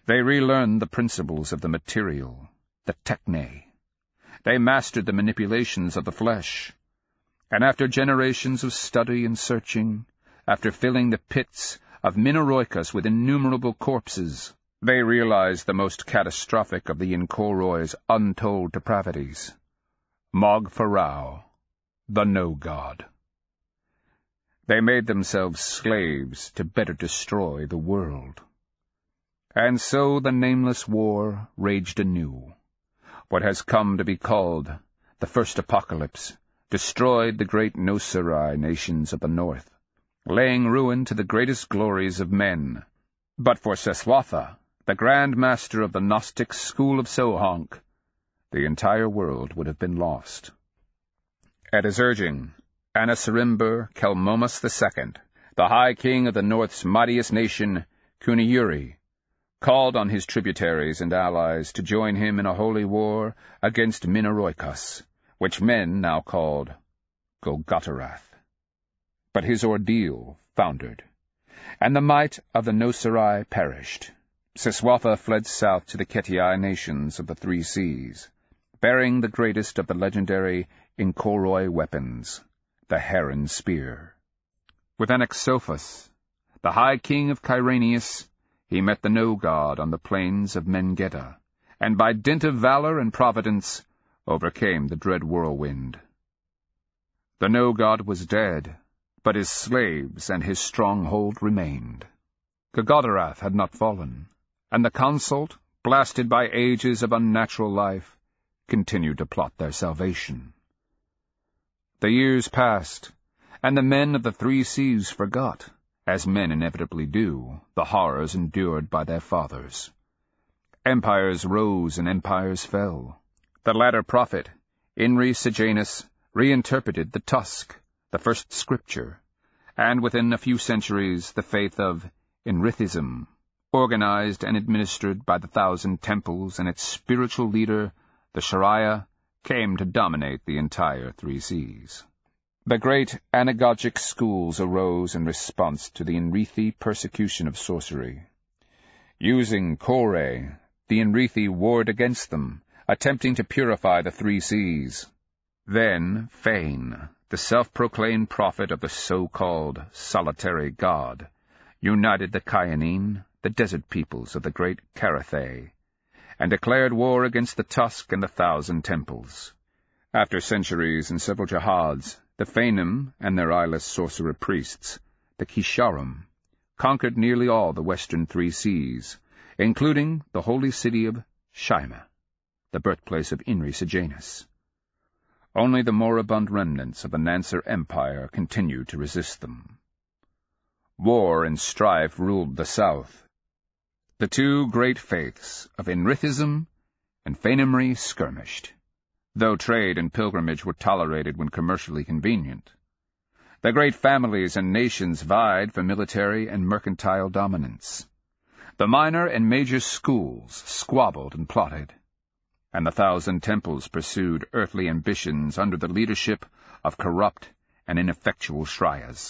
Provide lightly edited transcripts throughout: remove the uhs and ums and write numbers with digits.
They relearned the principles of the material, the techne. They mastered the manipulations of the flesh. And after generations of study and searching, after filling the pits of Minoroikas with innumerable corpses, they realized the most catastrophic of the Inkorroi's untold depravities. Mog Pharaoh, the No-God. They made themselves slaves to better destroy the world. And so the nameless war raged anew. What has come to be called the First Apocalypse destroyed the great Noserai nations of the north, laying ruin to the greatest glories of men. But for Seswatha, the Grand Master of the Gnostic school of Sohonk, the entire world would have been lost. At his urging, Anasarimber Kelmomus II, the High King of the North's mightiest nation, Kuniyuri, called on his tributaries and allies to join him in a holy war against Minoroikas, which men now called Golgotarath. But his ordeal foundered, and the might of the Noserai perished. Seswatha fled south to the Ketiai nations of the Three Seas, bearing the greatest of the legendary Inkorroi weapons, the Heron Spear. With Anaxophus, the High King of Kyranius, he met the No-God on the plains of Mengeda, and by dint of valor and providence overcame the dread whirlwind. The No-God was dead, but his slaves and his stronghold remained. Golgotarath had not fallen, and the consult, blasted by ages of unnatural life, continued to plot their salvation. The years passed, and the men of the Three Seas forgot, as men inevitably do, the horrors endured by their fathers. Empires rose and empires fell. The latter prophet, Inri Sejanus, reinterpreted the Tusk, the first scripture, and within a few centuries the faith of Inrithism, organized and administered by the 1,000 temples and its spiritual leader, the Sharia, came to dominate the entire Three Seas. The great anagogic schools arose in response to the Inrithi persecution of sorcery. Using Kore, the Inrithi warred against them, attempting to purify the Three Seas. Then Fane, the self-proclaimed prophet of the so-called solitary god, united the Kyanine, the desert peoples of the great Karathay, and declared war against the Tusk and the 1,000 temples. After centuries and several jihads, the Fanim and their eyeless sorcerer priests, the Kisharim, conquered nearly all the western Three Seas, including the holy city of Shaima, the birthplace of Inri Sejanus. Only the moribund remnants of the Nanser Empire continued to resist them. War and strife ruled the south. The two great faiths of Inrithism and Fanimri skirmished, though trade and pilgrimage were tolerated when commercially convenient. The great families and nations vied for military and mercantile dominance. The minor and major schools squabbled and plotted, and the 1,000 temples pursued earthly ambitions under the leadership of corrupt and ineffectual Shriyas.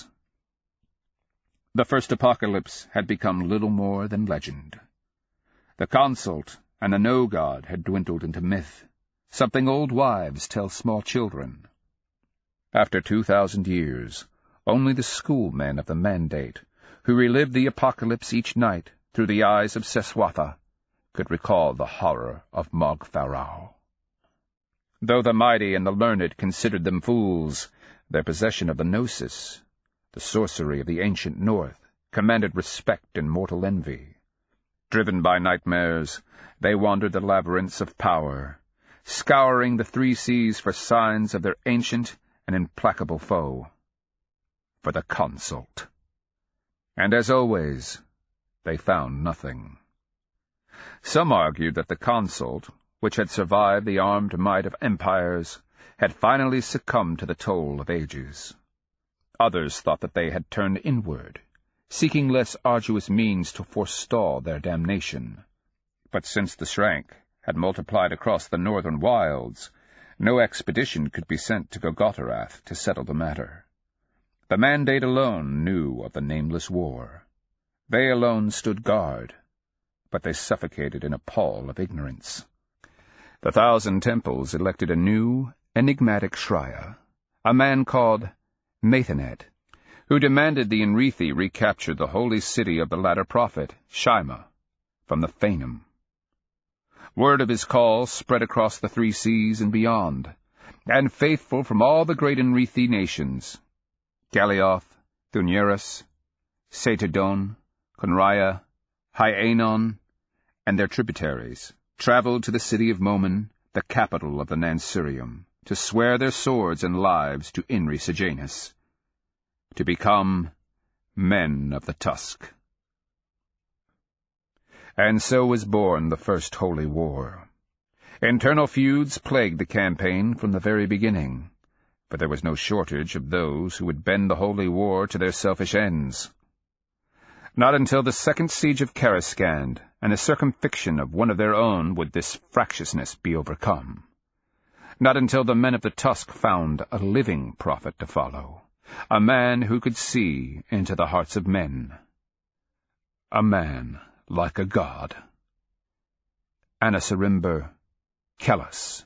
The First Apocalypse had become little more than legend. The consult and the No-God had dwindled into myth, something old wives tell small children. After 2,000 years, only the schoolmen of the Mandate, who relived the apocalypse each night through the eyes of Seswatha, could recall the horror of Mog Pharaoh. Though the mighty and the learned considered them fools, their possession of the Gnosis, the sorcery of the ancient North, commanded respect and mortal envy. Driven by nightmares, they wandered the labyrinths of power, scouring the Three Seas for signs of their ancient and implacable foe, for the consult. And as always, they found nothing. Some argued that the consult, which had survived the armed might of empires, had finally succumbed to the toll of ages. Others thought that they had turned inward, seeking less arduous means to forestall their damnation. But since the Shrank had multiplied across the northern wilds, no expedition could be sent to Golgotarath to settle the matter. The Mandate alone knew of the nameless war. They alone stood guard. but they suffocated in a pall of ignorance. The 1,000 Temples elected a new, enigmatic Shrya, a man called Maithanet, who demanded the Enrithi recapture the holy city of the latter prophet, Shaima, from the Phanim. Word of his call spread across the 3 seas and beyond, and faithful from all the great Enrithi nations, Galioth, Thuneris, Setadon, Conraya, Hyenon, and their tributaries, traveled to the city of Momen, the capital of the Nansurium, to swear their swords and lives to Inri Sejanus, to become men of the Tusk. And so was born the first holy war. Internal feuds plagued the campaign from the very beginning, but there was no shortage of those who would bend the holy war to their selfish ends. Not until the second siege of Karaskand and the circumfixion of one of their own would this fractiousness be overcome. Not until the men of the Tusk found a living prophet to follow, a man who could see into the hearts of men. A man like a god. Anasarimber Kellis.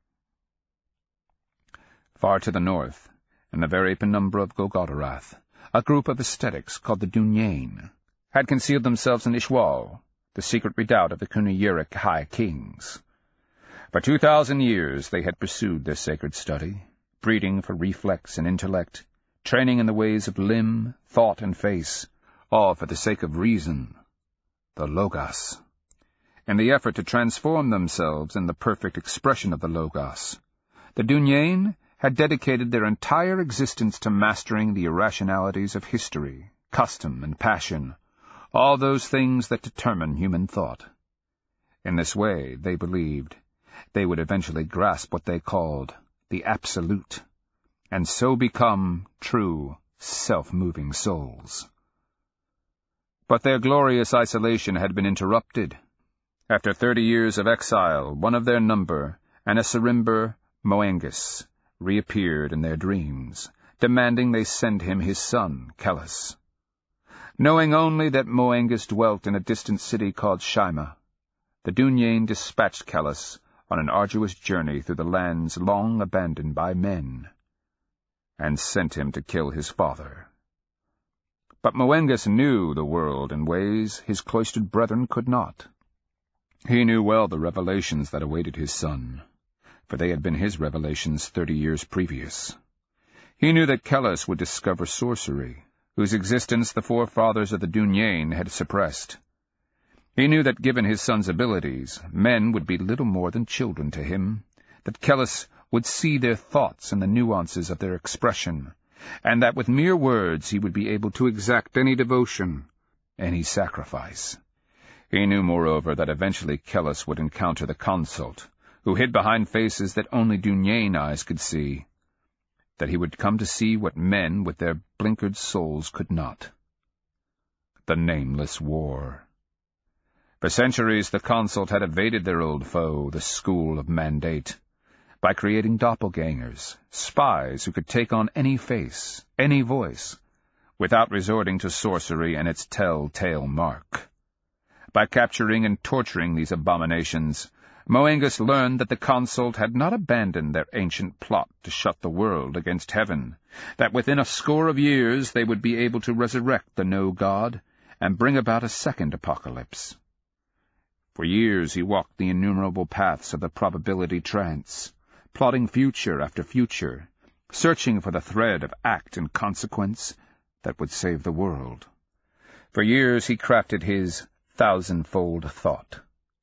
Far to the north, in the very penumbra of Golgotarath, a group of ascetics called the Dunyain had concealed themselves in Ishwal, the secret redoubt of the Kunayuric High Kings. For 2,000 years they had pursued their sacred study, breeding for reflex and intellect, training in the ways of limb, thought, and face, all for the sake of reason, the Logos. In the effort to transform themselves in the perfect expression of the Logos, the Dunyain had dedicated their entire existence to mastering the irrationalities of history, custom, and passion, all those things that determine human thought. In this way, they believed, they would eventually grasp what they called the Absolute, and so become true, self-moving souls. But their glorious isolation had been interrupted. After 30 years of exile, one of their number, Anasarimber Moengus, reappeared in their dreams, demanding they send him his son, Kellis. Knowing only that Moengus dwelt in a distant city called Shaima, the Dunyain dispatched Kellis on an arduous journey through the lands long abandoned by men, and sent him to kill his father. But Moengus knew the world in ways his cloistered brethren could not. He knew well the revelations that awaited his son, for they had been his revelations 30 years previous. He knew that Kellis would discover sorcery, whose existence the forefathers of the Dunyain had suppressed. He knew that given his son's abilities, men would be little more than children to him, that Kellis would see their thoughts and the nuances of their expression, and that with mere words he would be able to exact any devotion, any sacrifice. He knew, moreover, that eventually Kellis would encounter the consult, who hid behind faces that only Dunyain eyes could see, that he would come to see what men with their blinkered souls could not. The nameless war. For centuries the consult had evaded their old foe, the school of Mandate, by creating doppelgangers, spies who could take on any face, any voice, without resorting to sorcery and its tell-tale mark. By capturing and torturing these abominations, Moengus learned that the consult had not abandoned their ancient plot to shut the world against heaven, that within a score of years they would be able to resurrect the no-God and bring about a second apocalypse. For years he walked the innumerable paths of the probability trance, plotting future after future, searching for the thread of act and consequence that would save the world. For years he crafted his thousandfold thought.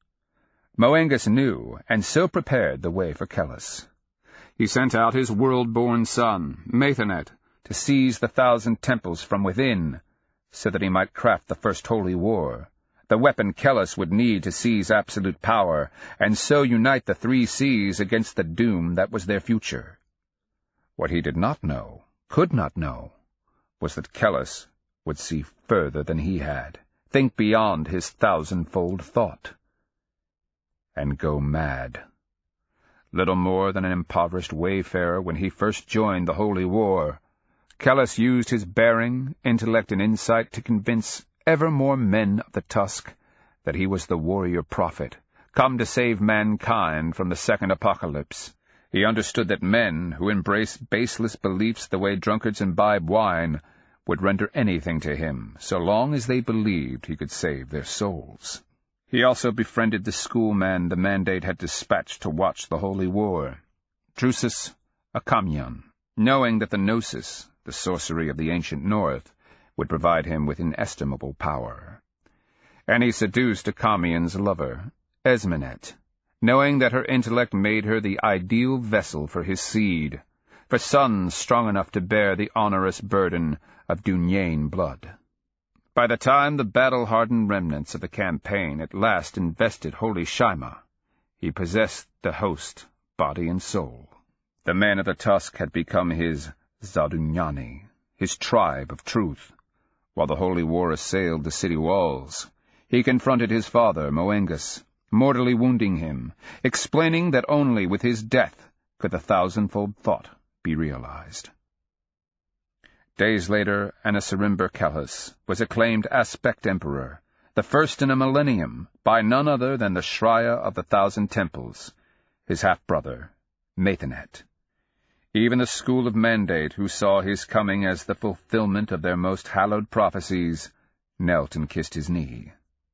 Moengus knew, and so prepared the way for Kellis. He sent out his world-born son, Maithanet, to seize the 1,000 temples from within, so that he might craft the first holy war, the weapon Kellis would need to seize absolute power, and so unite the 3 seas against the doom that was their future. What he did not know, could not know, was that Kellis would see further than he had, think beyond his thousandfold thought, and go mad. Little more than an impoverished wayfarer when he first joined the Holy War, Kellis used his bearing, intellect, and insight to convince ever more men of the Tusk that he was the warrior prophet, come to save mankind from the second apocalypse. He understood that men who embraced baseless beliefs the way drunkards imbibe wine would render anything to him, so long as they believed he could save their souls. He also befriended the schoolman the Mandate had dispatched to watch the Holy War, Drusus Achameon, knowing that the Gnosis, the sorcery of the ancient North, would provide him with inestimable power. And he seduced Achameon's lover, Esmenet, knowing that her intellect made her the ideal vessel for his seed, for sons strong enough to bear the onerous burden of Dunyain blood. By the time the battle-hardened remnants of the campaign at last invested Holy Shaima, he possessed the host, body and soul. The man of the tusk had become his Zadunyani, his tribe of truth. While the Holy War assailed the city walls, he confronted his father, Moengus, mortally wounding him, explaining that only with his death could the thousandfold thought be realized. Days later, Anasarimber-Kellus was acclaimed Aspect Emperor, the first in a millennium, by none other than the Shrya of the Thousand Temples, his half-brother, Maithanet. Even the school of Mandate, who saw his coming as the fulfillment of their most hallowed prophecies, knelt and kissed his knee.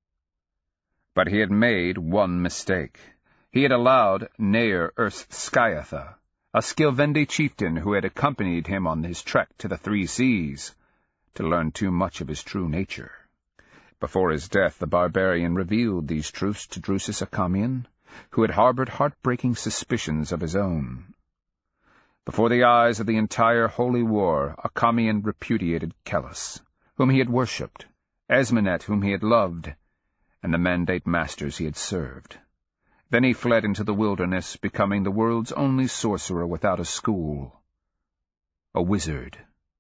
But he had made one mistake. He had allowed Nair Urs-Skyatha, a Skilvendi chieftain who had accompanied him on his trek to the Three Seas, to learn too much of his true nature. Before his death, the barbarian revealed these truths to Drusus Achameon, who had harbored heartbreaking suspicions of his own. Before the eyes of the entire Holy War, Achameon repudiated Kellus, whom he had worshipped, Esmenet, whom he had loved, and the Mandate masters he had served. Then he fled into the wilderness, becoming the world's only sorcerer without a school, a wizard.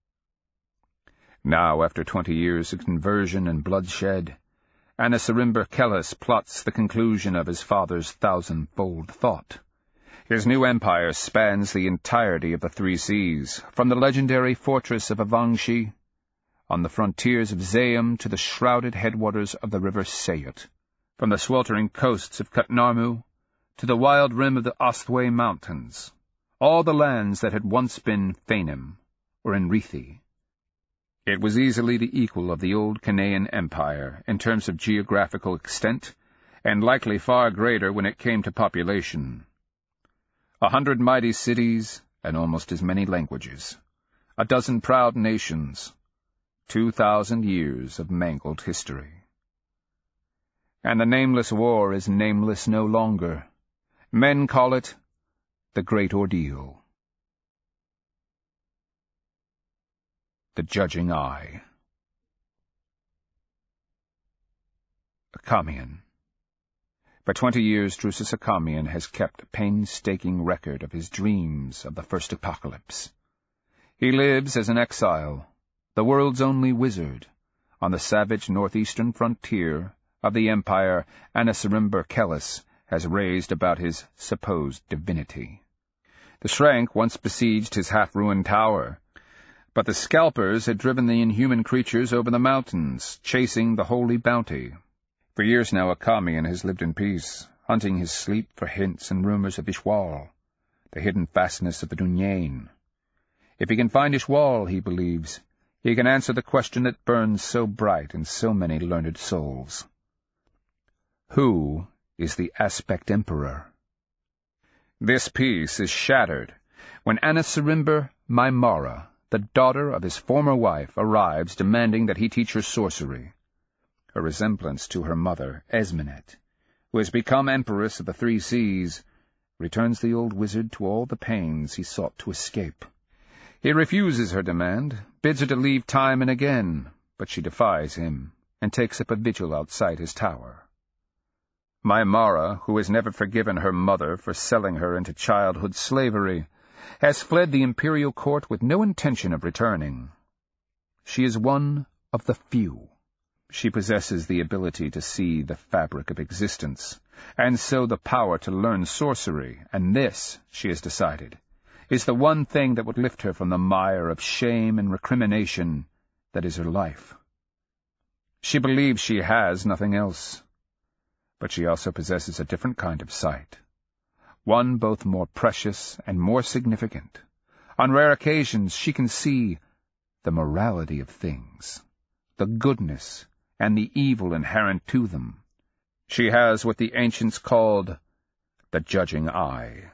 Now, after 20 years of conversion and bloodshed, Anasarimber-Kellus plots the conclusion of his father's thousandfold thought. His new empire spans the entirety of the Three Seas, from the legendary fortress of Avangshi, on the frontiers of Zayam to the shrouded headwaters of the river Sayut, from the sweltering coasts of Kutnarmu to the wild rim of the Osthway Mountains, all the lands that had once been Phanim or Enrithi. It was easily the equal of the old Canaan Empire in terms of geographical extent, and likely far greater when it came to population. 100 mighty cities and almost as many languages, a dozen proud nations, 2,000 years of mangled history. And the nameless war is nameless no longer. Men call it the Great Ordeal. The Judging Eye. Achameon. For 20 years, Drusus Achameon has kept a painstaking record of his dreams of the first apocalypse. He lives as an exile, the world's only wizard, on the savage northeastern frontier of the empire Anasarimber-Kellus has raised about his supposed divinity. The Shrank once besieged his half-ruined tower, but the Scalpers had driven the inhuman creatures over the mountains, chasing the holy bounty. For years now Achameon has lived in peace, hunting his sleep for hints and rumors of Ishwal, the hidden fastness of the Dunyain. If he can find Ishwal, he believes, he can answer the question that burns so bright in so many learned souls. Who is the Aspect Emperor? This peace is shattered when Anasarimber-Maimara, the daughter of his former wife, arrives demanding that he teach her sorcery. Her resemblance to her mother, Esmenet, who has become Empress of the Three Seas, returns the old wizard to all the pains he sought to escape. He refuses her demand, bids her to leave time and again, but she defies him, and takes up a vigil outside his tower. Maimara, who has never forgiven her mother for selling her into childhood slavery, has fled the imperial court with no intention of returning. She is one of the few. She possesses the ability to see the fabric of existence, and so the power to learn sorcery, and this, she has decided, is the one thing that would lift her from the mire of shame and recrimination that is her life. She believes she has nothing else. But she also possesses a different kind of sight, one both more precious and more significant. On rare occasions she can see the morality of things, the goodness and the evil inherent to them. She has what the ancients called the judging eye.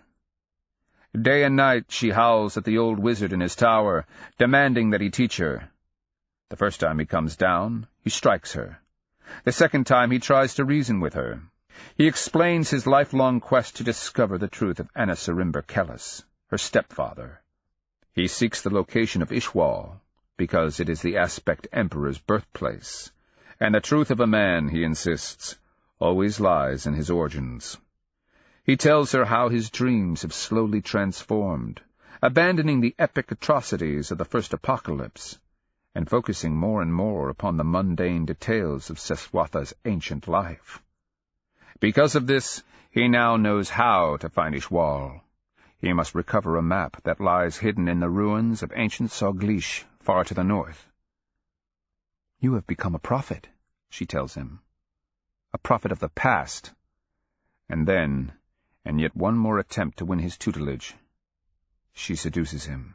Day and night she howls at the old wizard in his tower, demanding that he teach her. The first time he comes down, he strikes her. The second time he tries to reason with her. He explains his lifelong quest to discover the truth of Anasarimber-Kellis, her stepfather. He seeks the location of Ishwal, because it is the Aspect Emperor's birthplace, and the truth of a man, he insists, always lies in his origins. He tells her how his dreams have slowly transformed, abandoning the epic atrocities of the first apocalypse, and focusing more and more upon the mundane details of Seswatha's ancient life. Because of this, he now knows how to find Ishwal. He must recover a map that lies hidden in the ruins of ancient Soglish, far to the north. "You have become a prophet," she tells him. "A prophet of the past." And then, and yet one more attempt to win his tutelage, she seduces him.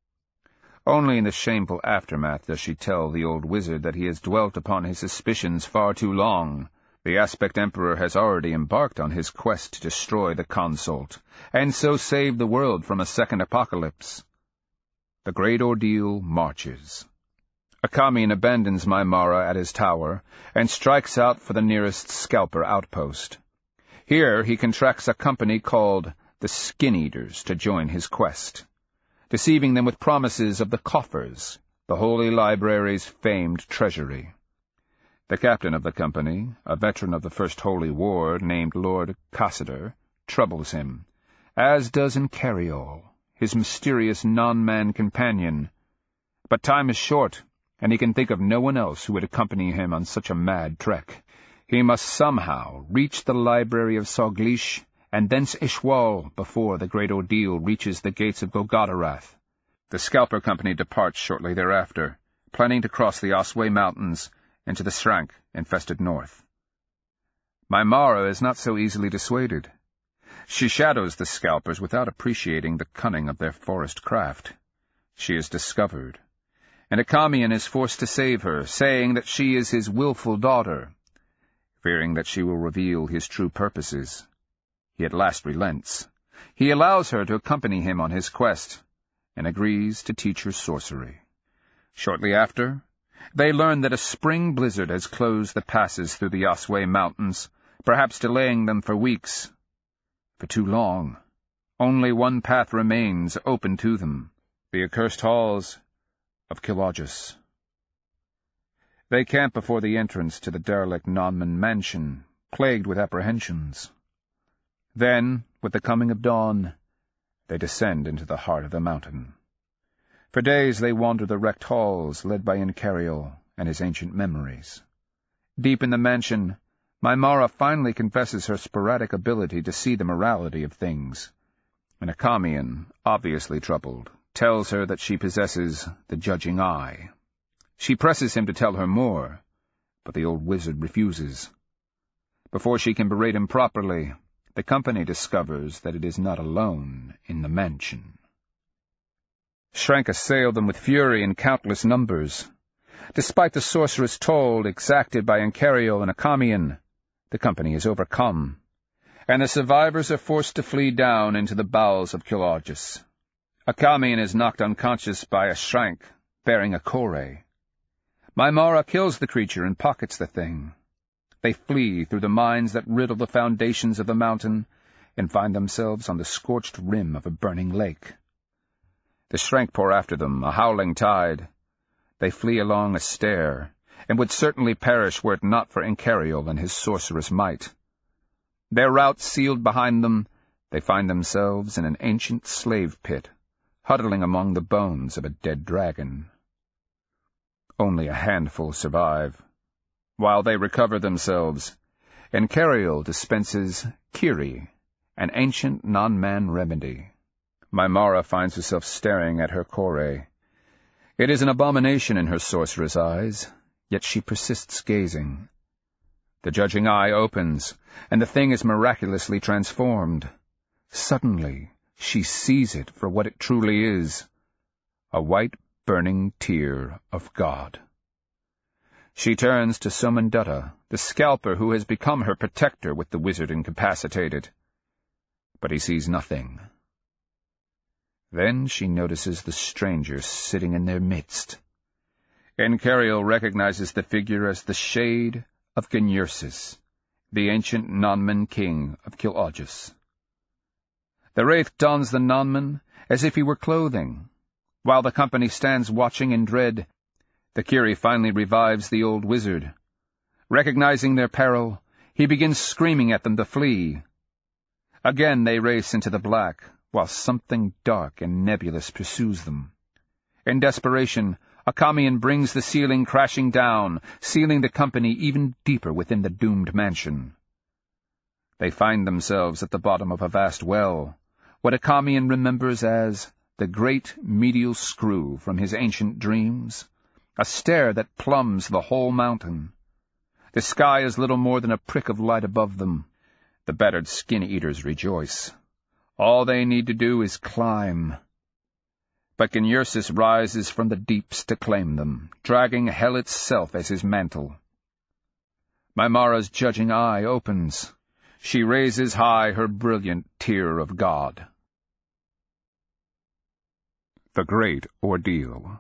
Only in the shameful aftermath does she tell the old wizard that he has dwelt upon his suspicions far too long. The Aspect Emperor has already embarked on his quest to destroy the consort, and so save the world from a second apocalypse. The great ordeal marches. Akamian abandons Maimara at his tower, and strikes out for the nearest scalper outpost. Here he contracts a company called the Skin-Eaters to join his quest, deceiving them with promises of the coffers, the Holy Library's famed treasury. The captain of the company, a veteran of the First Holy War named Lord Cassider, troubles him, as does Incariol, his mysterious non-man companion. But time is short, and he can think of no one else who would accompany him on such a mad trek. He must somehow reach the library of Soglish, and thence Ishwal, before the great ordeal reaches the gates of Golgotarath. The Scalper Company departs shortly thereafter, planning to cross the Osway Mountains into the Srank-infested north. Maimara is not so easily dissuaded. She shadows the Scalpers without appreciating the cunning of their forest craft. She is discovered, and Akamian is forced to save her, saying that she is his willful daughter. Fearing that she will reveal his true purposes, he at last relents. He allows her to accompany him on his quest, and agrees to teach her sorcery. Shortly after, they learn that a spring blizzard has closed the passes through the Osway Mountains, perhaps delaying them for weeks. For too long. Only one path remains open to them, the accursed halls of Kilogis. They camp before the entrance to the derelict Nonman mansion, plagued with apprehensions. Then, with the coming of dawn, they descend into the heart of the mountain. For days they wander the wrecked halls, led by Incariol and his ancient memories. Deep in the mansion, Maimara finally confesses her sporadic ability to see the morality of things, and Akamian, obviously troubled, tells her that she possesses the judging eye. She presses him to tell her more, but the old wizard refuses. Before she can berate him properly, the company discovers that it is not alone in the mansion. Shrank assailed them with fury in countless numbers. Despite the sorceress' toll exacted by Incariol and Akamian, the company is overcome, and the survivors are forced to flee down into the bowels of Kilogis. Akamian is knocked unconscious by a Shrank bearing a Kore. Maimara kills the creature and pockets the thing. They flee through the mines that riddle the foundations of the mountain and find themselves on the scorched rim of a burning lake. The Shrank pour after them, a howling tide. They flee along a stair, and would certainly perish were it not for Incariol and his sorcerous might. Their route sealed behind them, they find themselves in an ancient slave pit, huddling among the bones of a dead dragon. Only a handful survive. While they recover themselves, Incariol dispenses Kiri, an ancient non-man remedy. Maimara finds herself staring at her Kore. It is an abomination in her sorceress eyes, yet she persists gazing. The judging eye opens, and the thing is miraculously transformed. Suddenly, she sees it for what it truly is, a white, burning tear of God. She turns to Somandutta, the scalper who has become her protector with the wizard incapacitated. But he sees nothing. Then she notices the stranger sitting in their midst. Encariel recognizes the figure as the shade of Gnyursis, the ancient Nonman king of Kil'Augis. The wraith dons the Nonman as if he were clothing. While the company stands watching in dread, the Kiri finally revives the old wizard. Recognizing their peril, he begins screaming at them to flee. Again they race into the black, while something dark and nebulous pursues them. In desperation, Akamian brings the ceiling crashing down, sealing the company even deeper within the doomed mansion. They find themselves at the bottom of a vast well, what Akamian remembers as the great medial screw from his ancient dreams, a stair that plumbs the whole mountain. The sky is little more than a prick of light above them. The battered skin-eaters rejoice. All they need to do is climb. But Gnyursis rises from the deeps to claim them, dragging hell itself as his mantle. Mimara's judging eye opens. She raises high her brilliant tear of God. The Great Ordeal.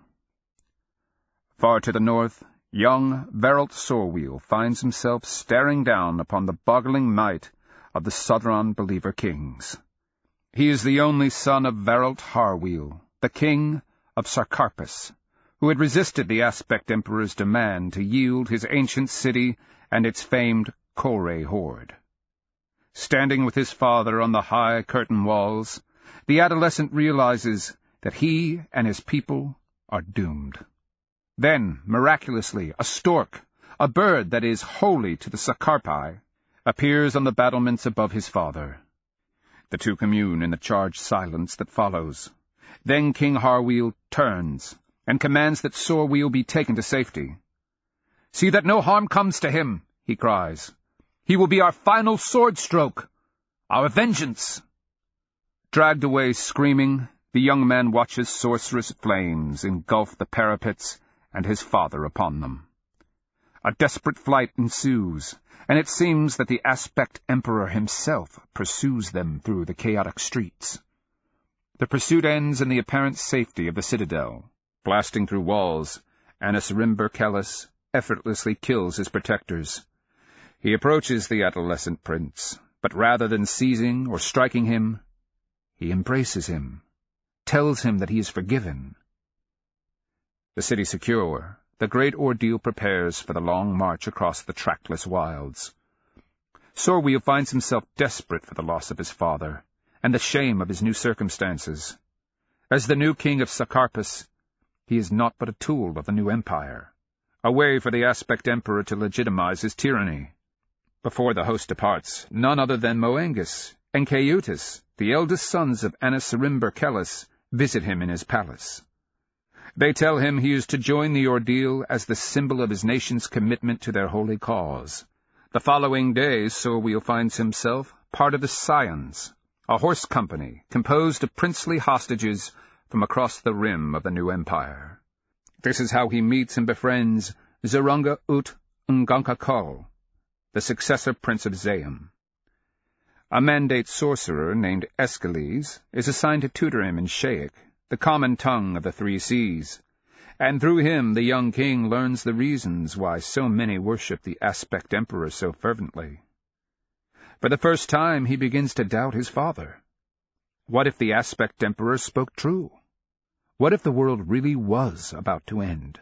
Far to the north, young Veralt Sorwheel finds himself staring down upon the boggling might of the Southron Believer kings. He is the only son of Veralt Harwheel, the king of Sarkarpus, who had resisted the Aspect Emperor's demand to yield his ancient city and its famed Kore hoard. Standing with his father on the high curtain walls, the adolescent realizes that he and his people are doomed. Then, miraculously, a stork, a bird that is holy to the Sakarpai, appears on the battlements above his father. The two commune in the charged silence that follows. Then King Harwheel turns and commands that Sorwheel be taken to safety. "See that no harm comes to him," he cries. "He will be our final sword stroke, our vengeance." Dragged away screaming, the young man watches sorcerous flames engulf the parapets and his father upon them. A desperate flight ensues, and it seems that the Aspect Emperor himself pursues them through the chaotic streets. The pursuit ends in the apparent safety of the citadel. Blasting through walls, Anasarimber Kellis effortlessly kills his protectors. He approaches the adolescent prince, but rather than seizing or striking him, he embraces him, tells him that he is forgiven. The city secure, the great ordeal prepares for the long march across the trackless wilds. Sorwheel finds himself desperate for the loss of his father, and the shame of his new circumstances. As the new king of Sakarpus, he is not but a tool of the new empire, a way for the Aspect Emperor to legitimize his tyranny. Before the host departs, none other than Moengus and Keutis, the eldest sons of Anasarimber Kellis, visit him in his palace. They tell him he is to join the ordeal as the symbol of his nation's commitment to their holy cause. The following day, Sorwheel finds himself part of the Scions, a horse company composed of princely hostages from across the rim of the new empire. This is how he meets and befriends Zerunga Ut Ngankakal, the successor prince of Zayam. A mandate sorcerer named Escalese is assigned to tutor him in Shayic, the common tongue of the Three Seas, and through him the young king learns the reasons why so many worship the Aspect Emperor so fervently. For the first time he begins to doubt his father. What if the Aspect Emperor spoke true? What if the world really was about to end?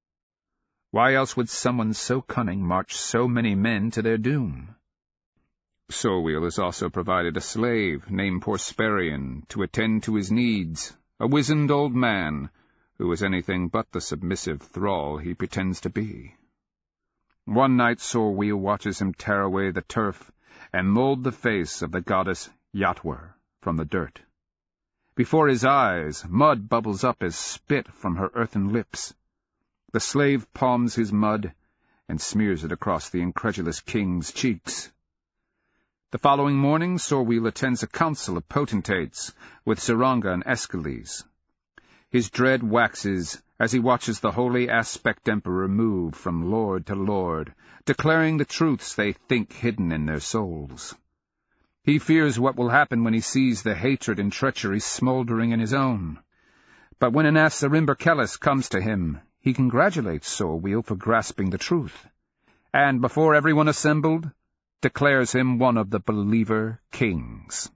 Why else would someone so cunning march so many men to their doom? Sorwheel is also provided a slave named Porsperian to attend to his needs, a wizened old man who is anything but the submissive thrall he pretends to be. One night Sorwheel watches him tear away the turf and mold the face of the goddess Yatwar from the dirt. Before his eyes, mud bubbles up as spit from her earthen lips. The slave palms his mud, and smears it across the incredulous king's cheeks. The following morning, Sorweel attends a council of potentates with Zaranga and Escalise. His dread waxes as he watches the holy Aspect Emperor move from lord to lord, declaring the truths they think hidden in their souls. He fears what will happen when he sees the hatred and treachery smoldering in his own. But when Anasarimber Kellis comes to him, he congratulates Sorweel for grasping the truth, and before everyone assembled, declares him one of the Believer Kings.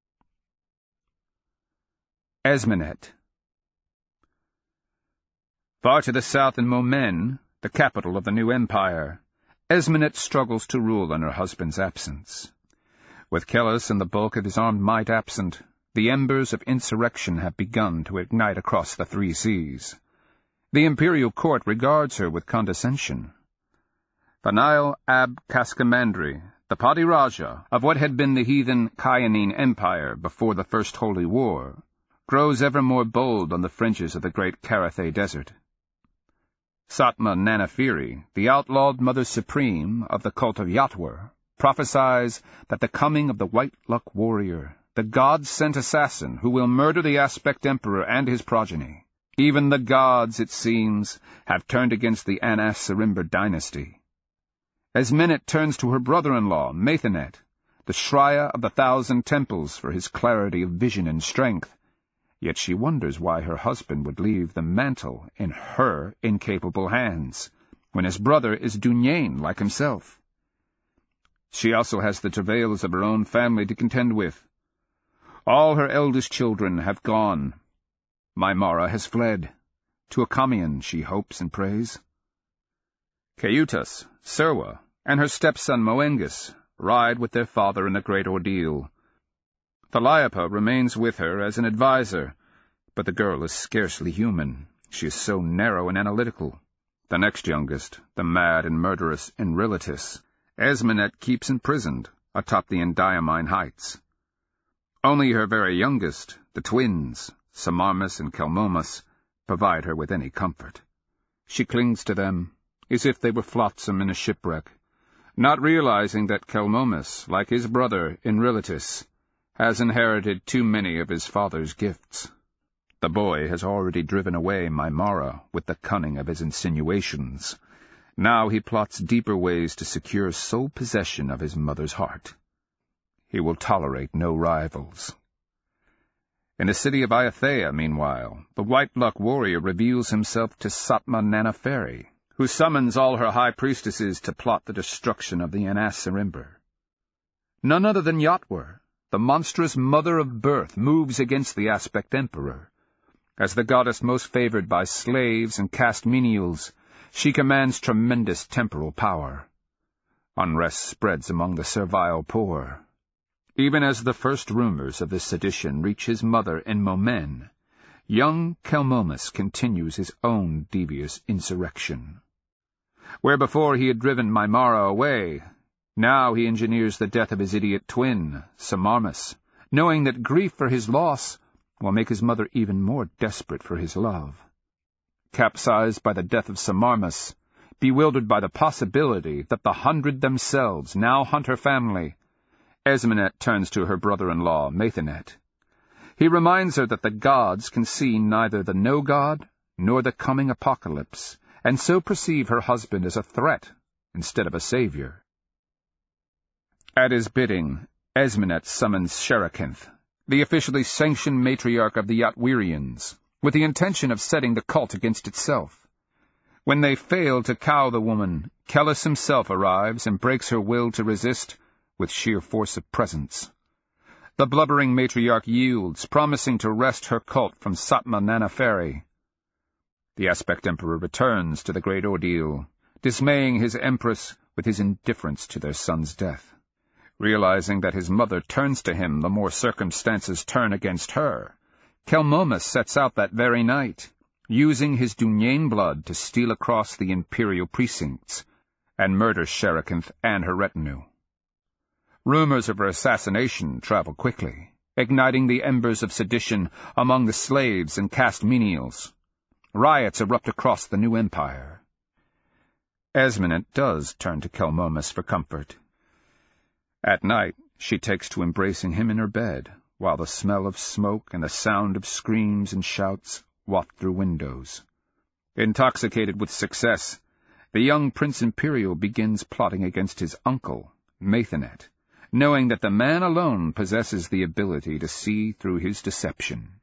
Esmenet. Far to the south in Momen, the capital of the new empire, Esmenet struggles to rule in her husband's absence. With Kellis and the bulk of his armed might absent, the embers of insurrection have begun to ignite across the three seas. The imperial court regards her with condescension. Thanael Ab Kaskamandri, the Padi Raja of what had been the heathen Kyanene Empire before the First Holy War, grows ever more bold on the fringes of the great Karathay Desert. Satma Nanafiri, the outlawed Mother Supreme of the cult of Yatwar, prophesies that the coming of the White Luck warrior, the God-sent assassin who will murder the Aspect Emperor and his progeny. Even the gods, it seems, have turned against the Anasarimber dynasty. Esmenet turns to her brother-in-law, Maithanet, the Shraya of the 1,000 Temples, for his clarity of vision and strength, yet she wonders why her husband would leave the mantle in her incapable hands, when his brother is Dunyain like himself. She also has the travails of her own family to contend with. All her eldest children have gone. Maimara has fled. To Akamian she hopes and prays. Keutas, Serwa, and her stepson Moengus ride with their father in the great ordeal. Thaliapa remains with her as an adviser, but the girl is scarcely human. She is so narrow and analytical. The next youngest, the mad and murderous Enrilitis, Esmenet keeps imprisoned atop the Endiamine heights. Only her very youngest, the twins, Samarmas and Kelmomas, provide her with any comfort. She clings to them as if they were flotsam in a shipwreck, not realizing that Kelmomas, like his brother Enrilitis, has inherited too many of his father's gifts. The boy has already driven away Maimara with the cunning of his insinuations. Now he plots deeper ways to secure sole possession of his mother's heart. He will tolerate no rivals. In the city of Ayathea, meanwhile, the White Luck warrior reveals himself to Satma Nanaferi, who summons all her high priestesses to plot the destruction of the Anasarimber. None other than Yatwar, the monstrous mother of birth, moves against the Aspect Emperor. As the goddess most favored by slaves and caste menials, she commands tremendous temporal power. Unrest spreads among the servile poor. Even as the first rumors of this sedition reach his mother in Momen, young Kelmomas continues his own devious insurrection. Where before he had driven Maimara away, now he engineers the death of his idiot twin, Samarmas, knowing that grief for his loss will make his mother even more desperate for his love. Capsized by the death of Samarmas, bewildered by the possibility that the 100 themselves now hunt her family, Esmenet turns to her brother-in-law, Maithanet. He reminds her that the gods can see neither the no-god nor the coming apocalypse, and so perceive her husband as a threat instead of a savior. At his bidding, Esmenet summons Sherakinth, the officially sanctioned matriarch of the Yatwirians, with the intention of setting the cult against itself. When they fail to cow the woman, Kellis himself arrives and breaks her will to resist with sheer force of presence. The blubbering matriarch yields, promising to wrest her cult from Satma Nanaferi. The Aspect Emperor returns to the great ordeal, dismaying his empress with his indifference to their son's death. Realizing that his mother turns to him the more circumstances turn against her, Kelmomas sets out that very night, using his Dunyain blood to steal across the imperial precincts and murder Sherakinth and her retinue. Rumors of her assassination travel quickly, igniting the embers of sedition among the slaves and caste menials. Riots erupt across the new empire. Esmenet does turn to Kelmomus for comfort. At night, she takes to embracing him in her bed, while the smell of smoke and the sound of screams and shouts waft through windows. Intoxicated with success, the young Prince Imperial begins plotting against his uncle, Maithanet, knowing that the man alone possesses the ability to see through his deception.